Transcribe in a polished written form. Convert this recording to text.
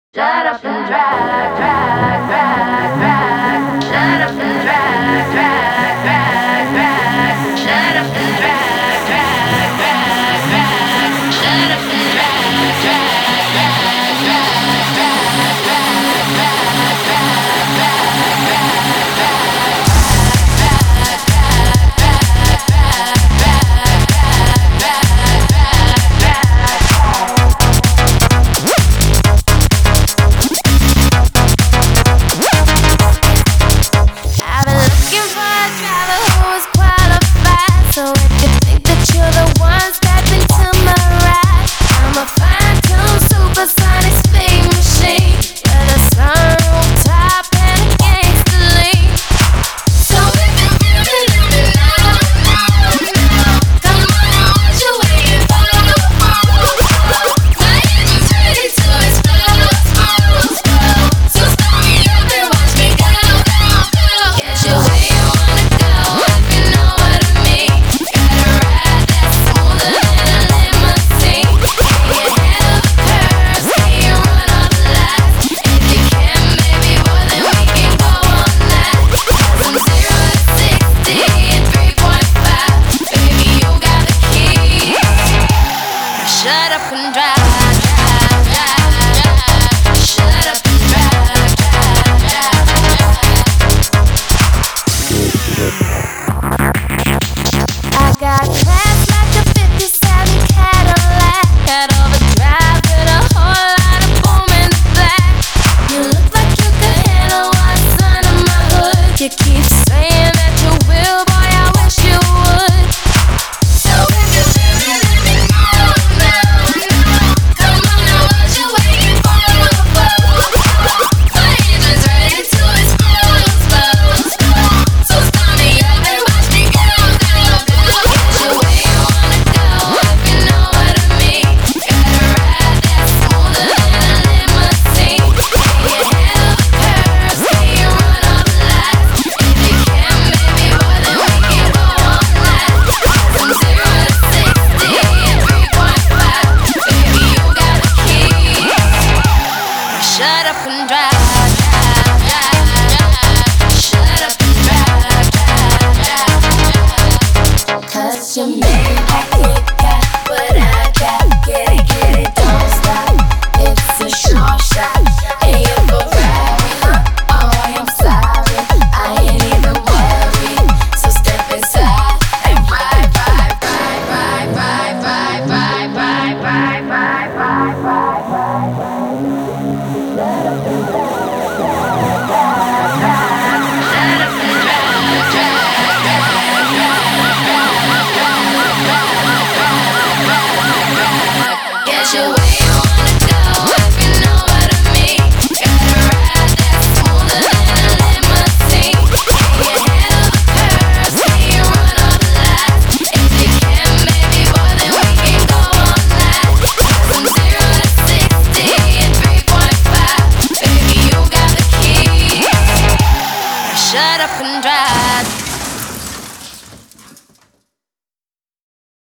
Shut up and drive, drive, drive, drive. Shut up and drive, drive, drive, drive. Shut up and drive, drive, drive, drive. Shut up and drive, drive, drive, drive, drive, drive, drive, drive, drive, drive, So if you think that you're the one, step into my ride. I'm a fine-tuned supersonic speed machine with a sunroof top and a gangster lean. So if you feel me, let me know. Come on now, what you waiting for? My engine's ready to explode. So start me up and watch me go, go, go. Get you where you wanna go if you know what I mean. Shut up and drive, drive, drive, drive. Shut up and drive, drive, drive. I got class like a 57 Cadillac. Head overdrive with a whole lot of boom in the back. You look like you could handle what's under my hood. You keep saying that you will, boy, I wish you would. So if you feel me, let me know. Shut up and drive.